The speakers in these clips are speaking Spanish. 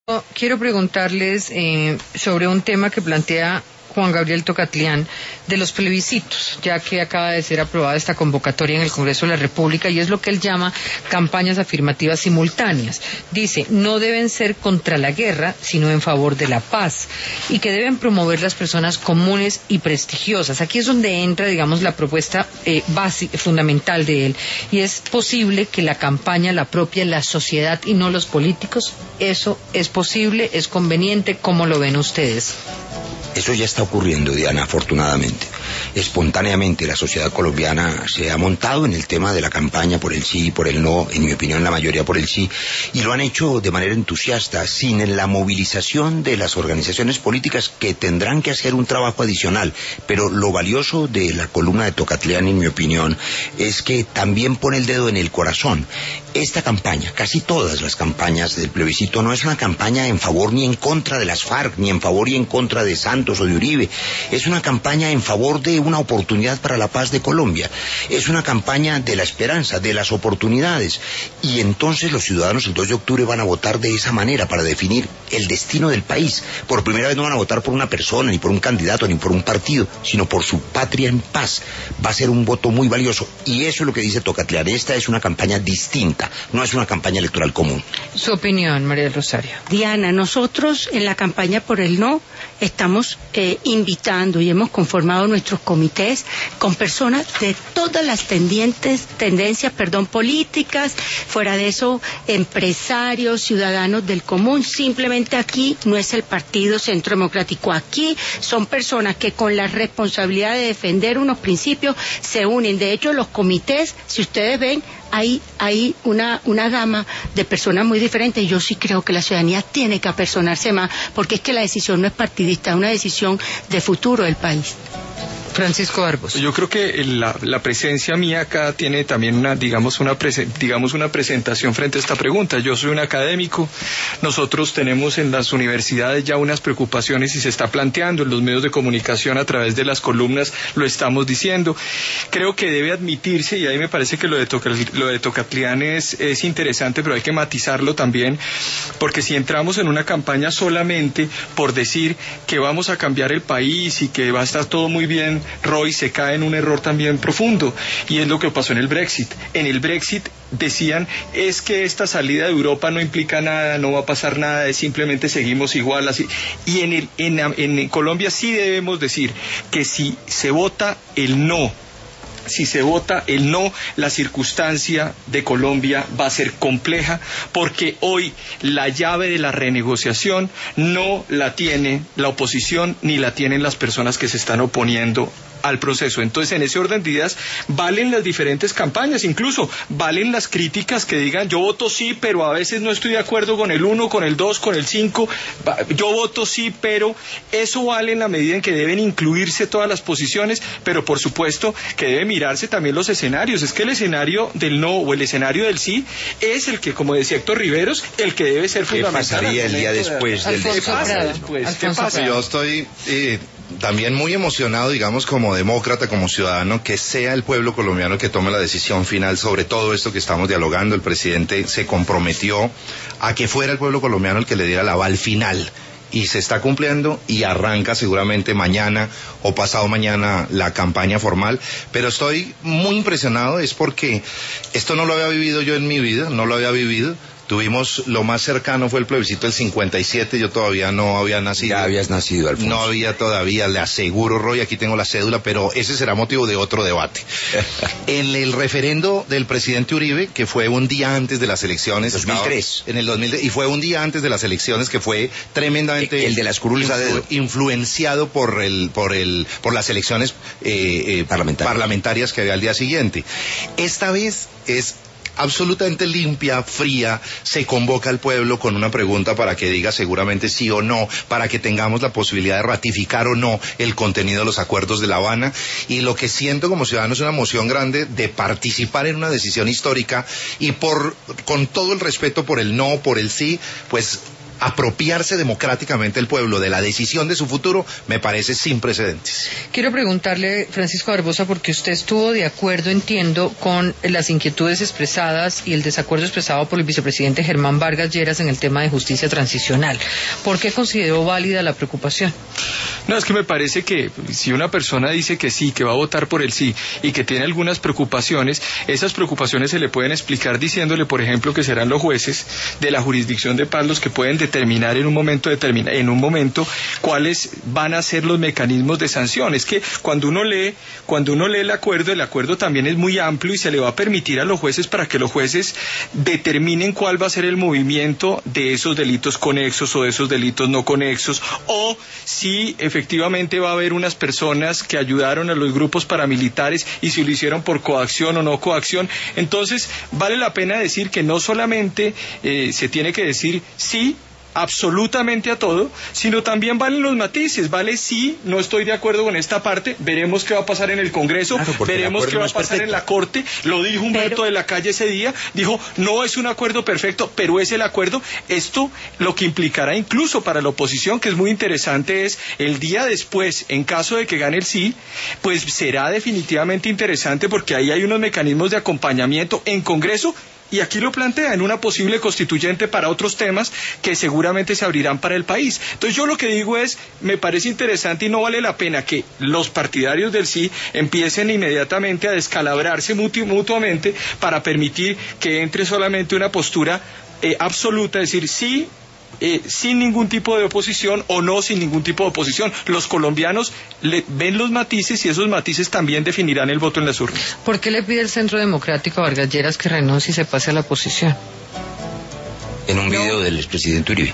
Quiero preguntarles sobre un tema que plantea Juan Gabriel Tocatlián de los plebiscitos, ya que acaba de ser aprobada esta convocatoria en el Congreso de la República y es lo que él llama campañas afirmativas simultáneas. Dice, no deben ser contra la guerra, sino en favor de la paz, y que deben promover las personas comunes y prestigiosas. Aquí es donde entra, digamos, la propuesta fundamental de él, y es posible que la campaña la apropie la sociedad y no los políticos. ¿Eso es posible? ¿Es conveniente? ¿Cómo lo ven ustedes? Eso ya está ocurriendo, Diana, afortunadamente. Espontáneamente la sociedad colombiana se ha montado en el tema de la campaña por el sí y por el no, en mi opinión la mayoría por el sí, y lo han hecho de manera entusiasta, sin la movilización de las organizaciones políticas que tendrán que hacer un trabajo adicional. Pero lo valioso de la columna de Tocatlián, en mi opinión, es que también pone el dedo en el corazón. Esta campaña, casi todas las campañas del plebiscito, no es una campaña en favor ni en contra de las FARC, ni en favor y en contra de Santos o de Uribe. Es una campaña en favor de una oportunidad para la paz de Colombia. Es una campaña de la esperanza, de las oportunidades. Y entonces los ciudadanos el 2 de octubre van a votar de esa manera para definir el destino del país. Por primera vez no van a votar por una persona, ni por un candidato, ni por un partido, sino por su patria en paz. Va a ser un voto muy valioso. Y eso es lo que dice Tocatlián. Esta es una campaña distinta, no es una campaña electoral común. Su opinión, María del Rosario. Diana, nosotros en la campaña por el no estamos invitando y hemos conformado nuestros comités con personas de todas las tendencias, políticas, fuera de eso, empresarios, ciudadanos del común. Simplemente aquí no es el Partido Centro Democrático, aquí son personas que con la responsabilidad de defender unos principios se unen. De hecho, los comités, si ustedes ven, hay una gama de personas muy diferentes. Yo sí creo que la ciudadanía tiene que apersonarse más, porque es que la decisión no es partidista, es una decisión de futuro del país. Francisco Arbos. Yo creo que la presencia mía acá tiene también una presentación frente a esta pregunta. Yo soy un académico, nosotros tenemos en las universidades ya unas preocupaciones y se está planteando en los medios de comunicación a través de las columnas, lo estamos diciendo. Creo que debe admitirse, y ahí me parece que lo de Tocatlián es interesante, pero hay que matizarlo también, porque si entramos en una campaña solamente por decir que vamos a cambiar el país y que va a estar todo muy bien, Roy, se cae en un error también profundo, y es lo que pasó en el Brexit. En el Brexit decían, es que esta salida de Europa no implica nada, no va a pasar nada, es simplemente seguimos igual así. Y en Colombia sí debemos decir que si se vota el no, la circunstancia de Colombia va a ser compleja, porque hoy la llave de la renegociación no la tiene la oposición ni la tienen las personas que se están oponiendo al proceso. Entonces, en ese orden de ideas valen las diferentes campañas, incluso valen las críticas que digan yo voto sí, pero a veces no estoy de acuerdo con el 1, con el 2, con el 5, yo voto sí, pero eso vale en la medida en que deben incluirse todas las posiciones, pero por supuesto que debe mirarse también los escenarios. Es que el escenario del no o el escenario del sí es el que, como decía Héctor Riveros, el que debe ser fundamental. ¿Qué pasaría el día después del después? ¿Qué pasa? Yo estoy también muy emocionado, digamos, como demócrata, como ciudadano, que sea el pueblo colombiano el que tome la decisión final sobre todo esto que estamos dialogando. El presidente se comprometió a que fuera el pueblo colombiano el que le diera el aval final, y se está cumpliendo, y arranca seguramente mañana o pasado mañana la campaña formal. Pero estoy muy impresionado, es porque esto no lo había vivido yo en mi vida, no lo había vivido. Tuvimos, lo más cercano fue el plebiscito del 57, yo todavía no había nacido. Ya habías nacido, Alfonso. No había todavía, le aseguro, Roy, aquí tengo la cédula, pero ese será motivo de otro debate. En el referendo del presidente Uribe, que fue un día antes de las elecciones. 2003. En el 2003, y fue un día antes de las elecciones, que fue tremendamente... El de las curules a dedo. Influenciado por las elecciones parlamentarias que había al día siguiente. Esta vez es absolutamente limpia, fría, se convoca al pueblo con una pregunta para que diga seguramente sí o no, para que tengamos la posibilidad de ratificar o no el contenido de los acuerdos de La Habana, y lo que siento como ciudadano es una emoción grande de participar en una decisión histórica, y con todo el respeto por el no, por el sí, pues apropiarse democráticamente el pueblo de la decisión de su futuro, me parece sin precedentes. Quiero preguntarle, Francisco Barbosa, porque usted estuvo de acuerdo, entiendo, con las inquietudes expresadas y el desacuerdo expresado por el vicepresidente Germán Vargas Lleras en el tema de justicia transicional. ¿Por qué consideró válida la preocupación? No, es que me parece que si una persona dice que sí, que va a votar por el sí y que tiene algunas preocupaciones, esas preocupaciones se le pueden explicar diciéndole, por ejemplo, que serán los jueces de la jurisdicción de paz los que pueden determinar en un momento cuáles van a ser los mecanismos de sanción. Es que cuando uno lee el acuerdo también es muy amplio y se le va a permitir a los jueces para que los jueces determinen cuál va a ser el movimiento de esos delitos conexos o de esos delitos no conexos, o si efectivamente va a haber unas personas que ayudaron a los grupos paramilitares y si lo hicieron por coacción o no coacción. Entonces vale la pena decir que no solamente se tiene que decir sí absolutamente a todo, sino también valen los matices, vale sí, no estoy de acuerdo con esta parte, veremos qué va a pasar en el Congreso, veremos qué va a pasar en la Corte, lo dijo Humberto de la Calle ese día, dijo, no es un acuerdo perfecto, pero es el acuerdo. Esto lo que implicará incluso para la oposición, que es muy interesante, es el día después, en caso de que gane el sí, pues será definitivamente interesante porque ahí hay unos mecanismos de acompañamiento en Congreso. Y aquí lo plantea en una posible constituyente para otros temas que seguramente se abrirán para el país. Entonces yo lo que digo es, me parece interesante y no vale la pena que los partidarios del sí empiecen inmediatamente a descalabrarse mutuamente para permitir que entre solamente una postura absoluta, es decir, sí, sin ningún tipo de oposición o no sin ningún tipo de oposición. Los colombianos ven los matices y esos matices también definirán el voto en las urnas. ¿Por qué le pide el Centro Democrático a Vargas Lleras que renuncie y se pase a la oposición? En un video del expresidente Uribe.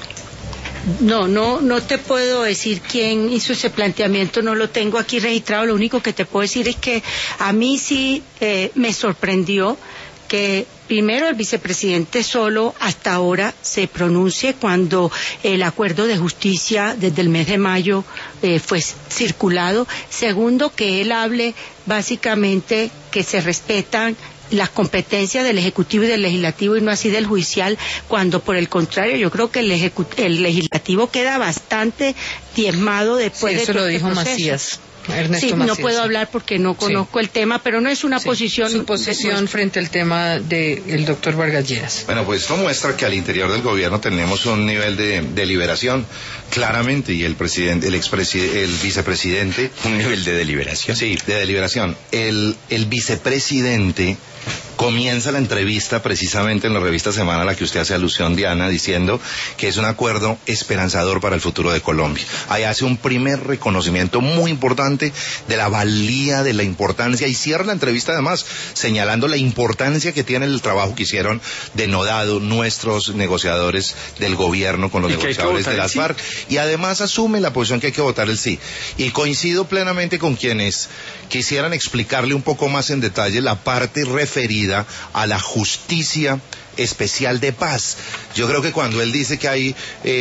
No te puedo decir quién hizo ese planteamiento, no lo tengo aquí registrado. Lo único que te puedo decir es que a mí sí me sorprendió que primero el vicepresidente solo hasta ahora se pronuncie cuando el acuerdo de justicia desde el mes de mayo fue circulado. Segundo, que él hable básicamente que se respetan las competencias del Ejecutivo y del Legislativo y no así del Judicial, cuando por el contrario yo creo que el Legislativo queda bastante diezmado después de eso todo lo dijo proceso. Macías. Sí, no puedo hablar porque no conozco el tema, pero no es una posición. Su posición frente al tema del doctor Vargas Lleras. Bueno, pues esto muestra que al interior del gobierno tenemos un nivel de deliberación, claramente, y el vicepresidente... Un nivel de deliberación. Sí, de deliberación. El vicepresidente comienza la entrevista precisamente en la revista Semana a la que usted hace alusión, Diana, diciendo que es un acuerdo esperanzador para el futuro de Colombia. Ahí hace un primer reconocimiento muy importante de la valía, de la importancia, y cierra la entrevista además señalando la importancia que tiene el trabajo que hicieron denodado nuestros negociadores del gobierno con los negociadores de las FARC, y además asume la posición que hay que votar el sí. Y coincido plenamente con quienes quisieran explicarle un poco más en detalle la parte referida a la justicia especial de paz. Yo creo que cuando él dice que hay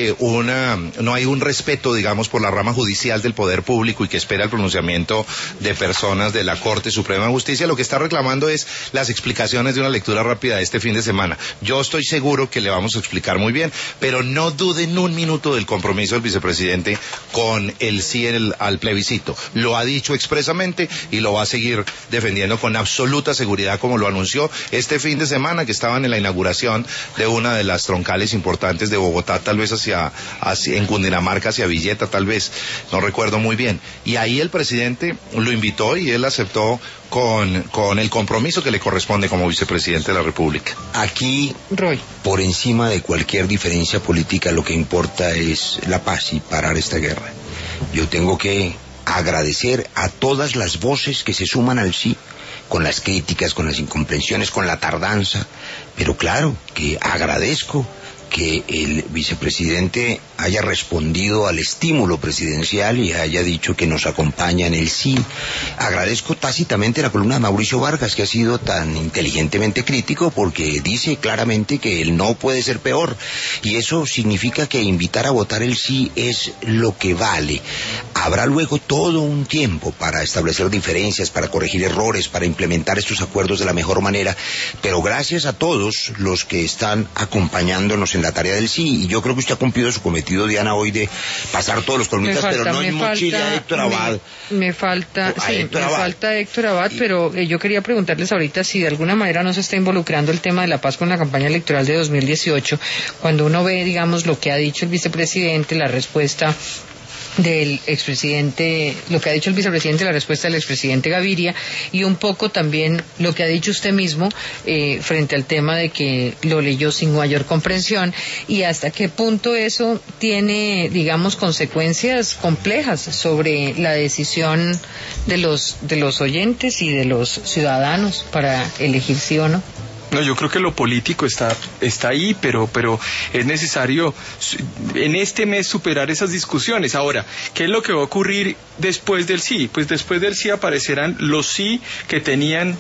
no hay un respeto, digamos, por la rama judicial del poder público y que espera el pronunciamiento de personas de la Corte Suprema de Justicia, lo que está reclamando es las explicaciones de una lectura rápida de este fin de semana. Yo estoy seguro que le vamos a explicar muy bien, pero no duden un minuto del compromiso del vicepresidente con el sí al plebiscito. Lo ha dicho expresamente y lo va a seguir defendiendo con absoluta seguridad, como lo anunció este fin de semana que estaban en la inauguración de una de las troncales importantes de Bogotá, tal vez en Cundinamarca, hacia Villeta, tal vez, no recuerdo muy bien. Y ahí el presidente lo invitó y él aceptó con el compromiso que le corresponde como vicepresidente de la República. Aquí, Roy, por encima de cualquier diferencia política, lo que importa es la paz y parar esta guerra. Yo tengo que agradecer a todas las voces que se suman al sí, con las críticas, con las incomprensiones, con la tardanza, pero claro que agradezco que el vicepresidente haya respondido al estímulo presidencial y haya dicho que nos acompaña en el sí. Agradezco tácitamente la columna de Mauricio Vargas, que ha sido tan inteligentemente crítico, porque dice claramente que el no puede ser peor, y eso significa que invitar a votar el sí es lo que vale. Habrá luego todo un tiempo para establecer diferencias, para corregir errores, para implementar estos acuerdos de la mejor manera, pero gracias a todos los que están acompañándonos en la tarea del sí, y yo creo que usted ha cumplido su cometido, Diana, hoy de pasar todos los columnistas, pero no en mochila a Héctor Abad. Me falta Héctor Abad, pero yo quería preguntarles ahorita si de alguna manera no se está involucrando el tema de la paz con la campaña electoral de 2018, cuando uno ve, digamos, lo que ha dicho el vicepresidente, la respuesta del expresidente, lo que ha dicho el vicepresidente, la respuesta del expresidente Gaviria, y un poco también lo que ha dicho usted mismo frente al tema de que lo leyó sin mayor comprensión, y hasta qué punto eso tiene, digamos, consecuencias complejas sobre la decisión de los oyentes y de los ciudadanos para elegir sí o no. No, yo creo que lo político está ahí, pero es necesario en este mes superar esas discusiones. Ahora, ¿qué es lo que va a ocurrir después del sí? Pues después del sí aparecerán los sí que tenían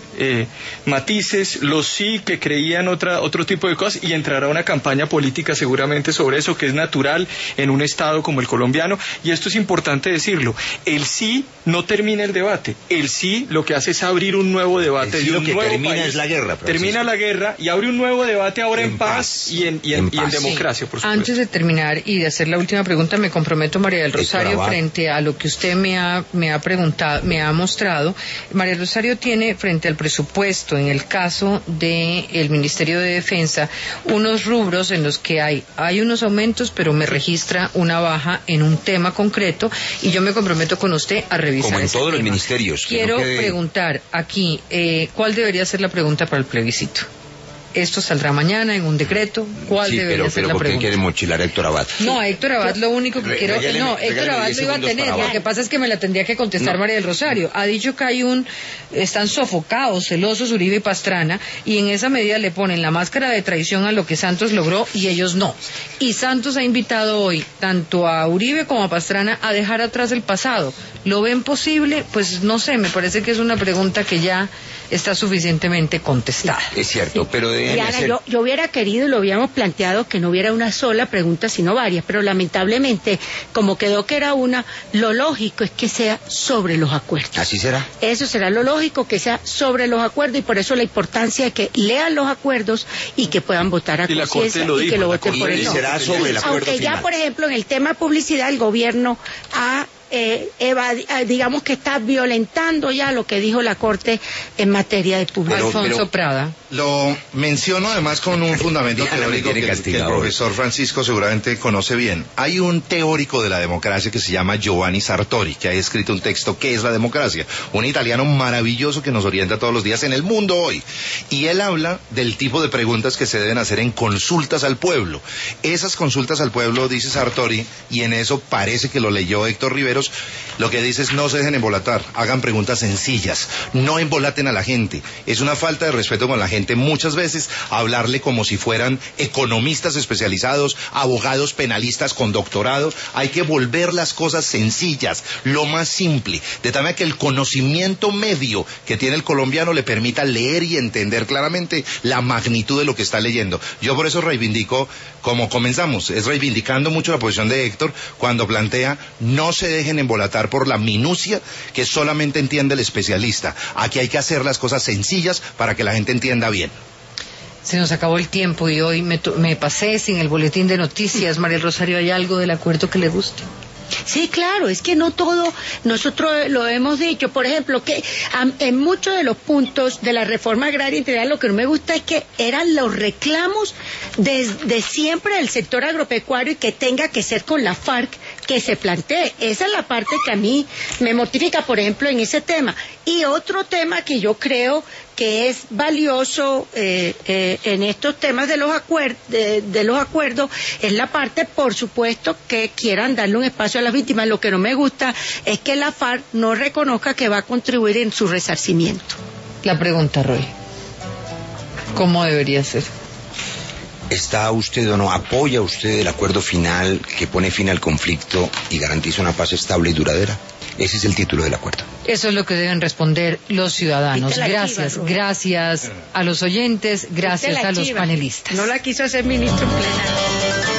matices, los sí que creían otro tipo de cosas, y entrará una campaña política seguramente sobre eso, que es natural en un estado como el colombiano, y esto es importante decirlo. El sí no termina el debate, el sí lo que hace es abrir un nuevo debate. El sí lo que termina país. Es la guerra. Termina la guerra y abre un nuevo debate ahora en paz y en democracia, por supuesto. Antes de terminar y de hacer la última pregunta, me comprometo, María del Rosario, frente a lo que usted me ha preguntado, me ha mostrado. María del Rosario tiene frente al presupuesto, en el caso del Ministerio de Defensa, unos rubros en los que hay unos aumentos, pero me registra una baja en un tema concreto, y yo me comprometo con usted a revisar como en ese todos tema. Los ministerios. Quiero preguntar aquí, ¿cuál debería ser la pregunta para el plebiscito? Esto saldrá mañana en un decreto. ¿Cuál debería ser la pregunta? ¿Por qué quiere mochilar a Héctor Abad? No, a Héctor Abad lo único que quiero... No, Héctor Abad lo iba a tener. Lo que pasa es que me la tendría que contestar María del Rosario. Ha dicho que están sofocados, celosos Uribe y Pastrana, y en esa medida le ponen la máscara de traición a lo que Santos logró y ellos no. Y Santos ha invitado hoy tanto a Uribe como a Pastrana a dejar atrás el pasado. ¿Lo ven posible? Pues no sé, me parece que es una pregunta que ya está suficientemente contestada. Es cierto, pero Diana, yo hubiera querido, y lo habíamos planteado, que no hubiera una sola pregunta, sino varias, pero lamentablemente, como quedó que era una, lo lógico es que sea sobre los acuerdos. ¿Así será? Eso será lo lógico, que sea sobre los acuerdos, y por eso la importancia de que lean los acuerdos y que puedan votar a conciencia y que lo voten por el no. Será sobre el acuerdo Aunque final. Ya, por ejemplo, en el tema publicidad, el gobierno ha digamos que está violentando ya lo que dijo la Corte en materia de publicidad. Alfonso Prada. Lo menciono además con un fundamento teórico que el profesor Francisco seguramente conoce bien. Hay un teórico de la democracia que se llama Giovanni Sartori, que ha escrito un texto, ¿qué es la democracia? Un italiano maravilloso que nos orienta todos los días en el mundo hoy. Y él habla del tipo de preguntas que se deben hacer en consultas al pueblo. Esas consultas al pueblo, dice Sartori, y en eso parece que lo leyó Héctor Riveros, lo que dice es: no se dejen embolatar, hagan preguntas sencillas, no embolaten a la gente. Es una falta de respeto con la gente muchas veces hablarle como si fueran economistas especializados, abogados penalistas con doctorado. Hay que volver las cosas sencillas, lo más simple, de tal manera que el conocimiento medio que tiene el colombiano le permita leer y entender claramente la magnitud de lo que está leyendo. Yo por eso reivindico, como comenzamos, es reivindicando mucho la posición de Héctor cuando plantea: no se dejen embolatar por la minucia que solamente entiende el especialista. Aquí hay que hacer las cosas sencillas para que la gente entienda bien. Se nos acabó el tiempo y hoy me pasé sin el boletín de noticias. María del Rosario, ¿hay algo del acuerdo que le guste? Sí, claro, es que no todo, nosotros lo hemos dicho, por ejemplo, que en muchos de los puntos de la reforma agraria integral lo que no me gusta es que eran los reclamos de siempre del sector agropecuario y que tenga que ser con la FARC que se plantee. Esa es la parte que a mí me mortifica, por ejemplo, en ese tema. Y otro tema que yo creo que es valioso en estos temas de los acuerdos es la parte, por supuesto, que quieran darle un espacio a las víctimas. Lo que no me gusta es que la FARC no reconozca que va a contribuir en su resarcimiento. La pregunta, Roy, ¿cómo debería ser? ¿Está usted o no, apoya usted el acuerdo final que pone fin al conflicto y garantiza una paz estable y duradera? Ese es el título del acuerdo. Eso es lo que deben responder los ciudadanos. Gracias a los oyentes, gracias a los panelistas. No la quiso hacer ministro en plenario.